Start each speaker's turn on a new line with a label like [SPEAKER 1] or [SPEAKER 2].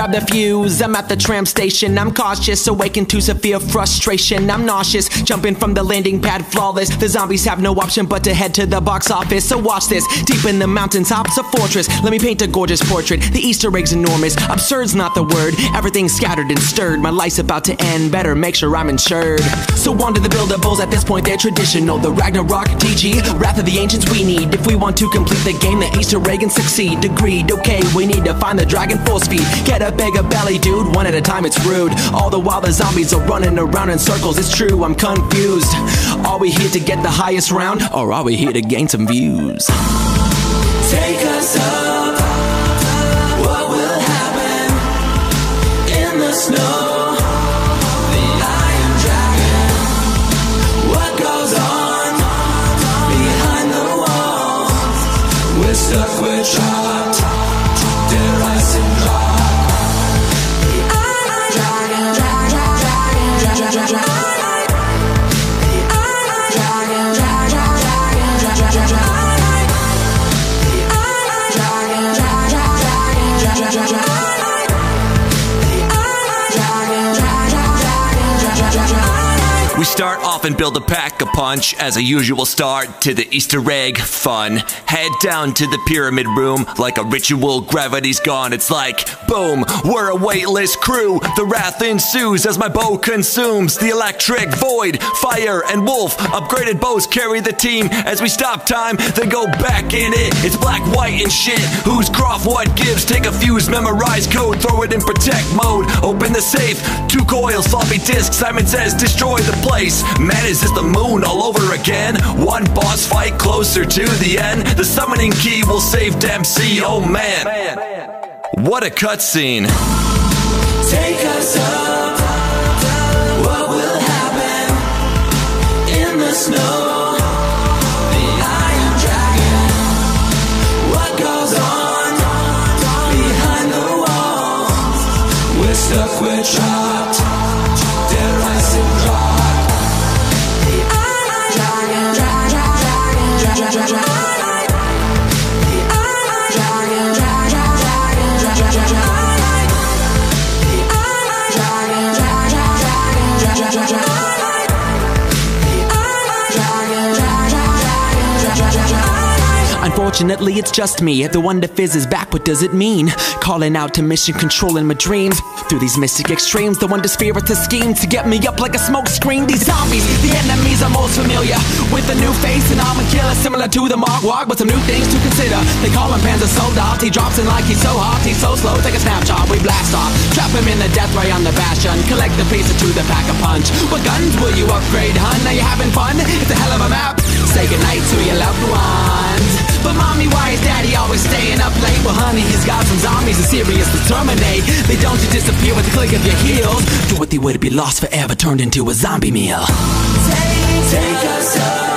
[SPEAKER 1] grab the fuse. I'm at the tram station, I'm cautious, awakened to severe frustration. I'm nauseous, jumping from the landing pad flawless. The zombies have no option but to head to the box office. So watch this, deep in the mountaintops, a fortress. Let me paint a gorgeous portrait. The Easter egg's enormous, absurd's not the word. Everything's scattered and stirred. My life's about to end, better make sure I'm insured. So on to the buildables, at this point they're traditional. The Ragnarok, TG, Wrath of the Ancients we need. If we want to complete the game, the Easter egg and succeed. Agreed, okay, we need to find the dragon full speed. Get a bigger belly, dude, one at a time, it's rude. All the while the zombies are running around in circles. It's true, I'm confused. Are we here to get the highest round, or are we here to gain some views?
[SPEAKER 2] Take us up, what will happen in the snow? The Iron Dragon, what goes on behind the walls? We're stuck, we're trapped, dare I sit drop? The Iron Dragon,
[SPEAKER 3] We start off and build a pack-a-punch as a usual start to the Easter egg fun. Head down to the pyramid room like a ritual, gravity's gone. It's like, boom, we're a weightless crew. The wrath ensues as my bow consumes the electric void. Fire and wolf, upgraded bows carry the team. As we stop time, then go back in it. It's black, white, and shit. Who's Croft, what gives? Take a fuse, memorize code, throw it in protect mode. Open the safe, 2 coils, floppy disk. Simon says, destroy the place. Man, is this the moon all over again? One boss fight closer to the end. The summoning key will save Dempsey. Oh man, what a cutscene.
[SPEAKER 2] take us up, what will happen in the snow? The Iron Dragon, what goes on behind the walls? We're stuck, we're trapped, dare I sit drop? The Iron Dragon, the Iron Dragon,
[SPEAKER 1] Unfortunately, it's just me. The Wonder Fizz is back, what does it mean? Calling out to mission control in my dreams. Through these mystic extremes, the Wonder Spirit has schemed to get me up like a smoke screen. These zombies, the enemies are most familiar. With a new face and armor killer similar to the Mark Walk, but some new things to consider. They call him Panzer Soldat. He drops in like he's so hot, he's so slow. Take a snapshot, we blast off. Trap him in the death ray on the bastion. Collect the pieces to the pack-a-punch. What guns will you upgrade, hun? Are you having fun? It's a hell of a map. Say goodnight to your loved ones. But mommy, why is daddy always staying up late? Well honey, he's got some zombies are serious to terminate. They don't just disappear with the click of your heels. Do what they would to be lost forever, turned into a zombie meal.
[SPEAKER 2] take us up.